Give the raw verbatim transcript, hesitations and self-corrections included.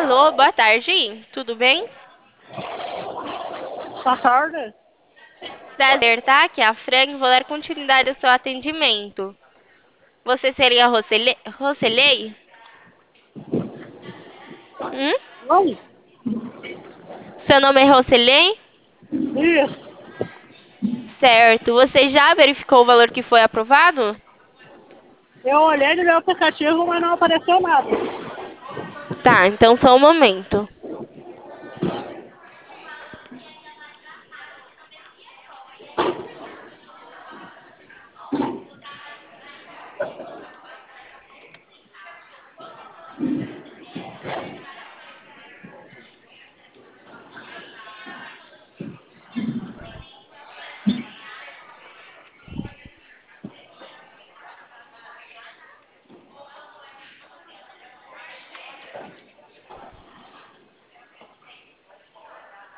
Alô, boa tarde. Tudo bem? Boa tarde. Prazer, tá? Aqui é a Fran. Vou dar continuidade ao seu atendimento. Você seria a Rosele... Roselei? Hum? Oi? Seu nome é Roselei? Isso. Certo. Você já verificou o valor que foi aprovado? Eu olhei no meu aplicativo, mas não apareceu nada. Tá, então só um momento.